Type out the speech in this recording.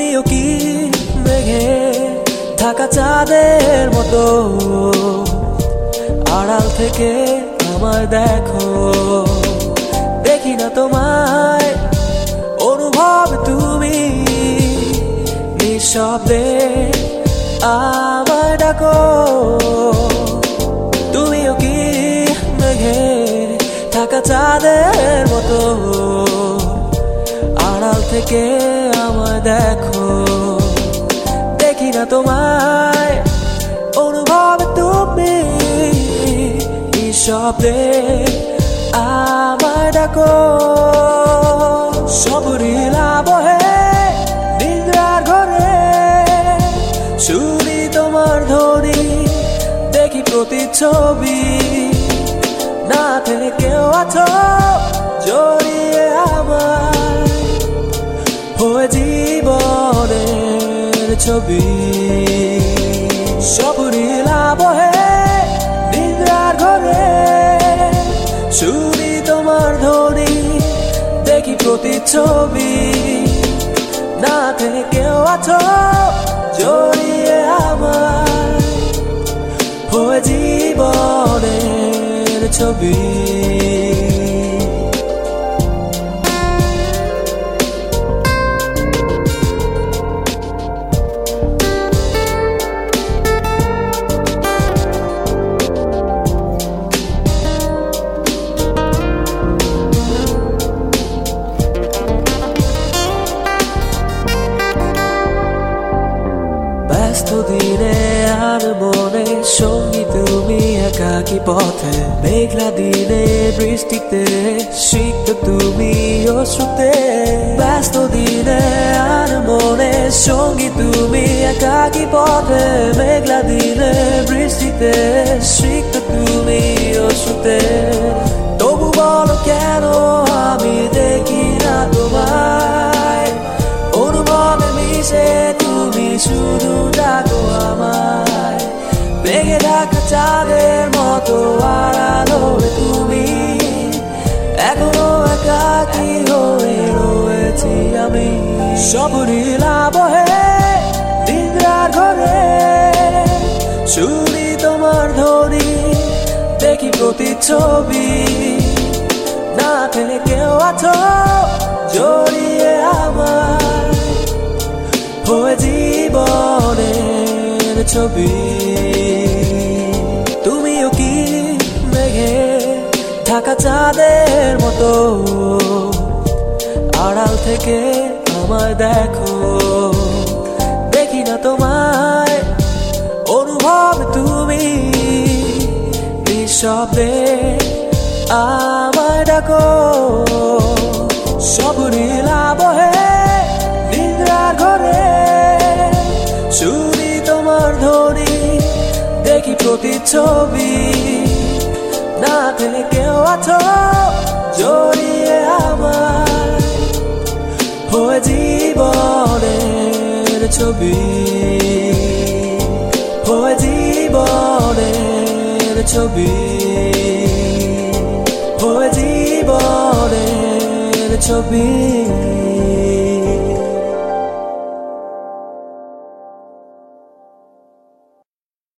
তুমিও কি মেঘে ঢাকা চাঁদের মতো আড়াল থেকে আমায় দেখো, দেখি না তোমায় অনুভব তুমি নিঃশব্দে আমায় ডাকো। তুমিও কি মেঘে ঢাকা চাঁদের মতো আড়াল থেকে আমায় দেখো, দেখি না তোমায় অনুভব তুমি নিঃশব্দে আমায় ডাকো। সবরিলা বহে নিদ্রার ঘরে, শুনি তোমার ধ্বনি, দেখি প্রতিচ্ছবি, না থেকে কেউ আছো জড়িয়ে আমায়, হয়ে জীবনের ছবি। সবরিলা বহে নিদ্রার ঘরে, শুনি তোমার ধ্বনি, দেখি প্রতিচ্ছবি, না থেকে কেউ আছো জড়িয়ে আমায়, হয়ে জীবনের ছবি। ব্যস্ত দিনে আর মনে সঙ্গী তুমি একাকী পথে, মেঘলা দিনে বৃষ্টিতে সিক্ত তুমি অশ্রুতে। ব্যস্ত দিনে আর মনে সঙ্গী তুমি একাকী পথে, মেঘলা দিনে বৃষ্টিতে সিক্ত তুমি অশ্রুতে। তবু বলো কেন আমি দেখি না তোমায়, অনুভবে মিশে তুমি শুধু ডাকো আমায়, মেঘে ঢাকা চাঁদের মতো আড়াল হয়ে তুমি, এখনো একাকী হয়ে রয়েছি আমি। সবরিলা বহে নিদ্রার ঘরে, শুনি তোমার ধ্বনি, দেখি প্রতিচ্ছবি, না থেকে কেউ আছো জড়িয়ে আমায়, হয়ে জীবনের ছবি। তুমিও কি মেঘে ঢাকা চাঁদের মতো আড়াল থেকে আমায় দেখো, দেখি না তোমায় অনুভব তুমি নিঃশব্দে আমায় ডাকো। সবরিলা বহে নিদ্রার ঘরে, শুনি তোমার ধ্বনি, দেখি প্রতিচ্ছবি, না থেকে কেউ আছো জড়িয়ে আমায়, হয়ে জীবনের ছবি, হয়ে জীবনের ছবি, হয়ে জীবনের ছবি।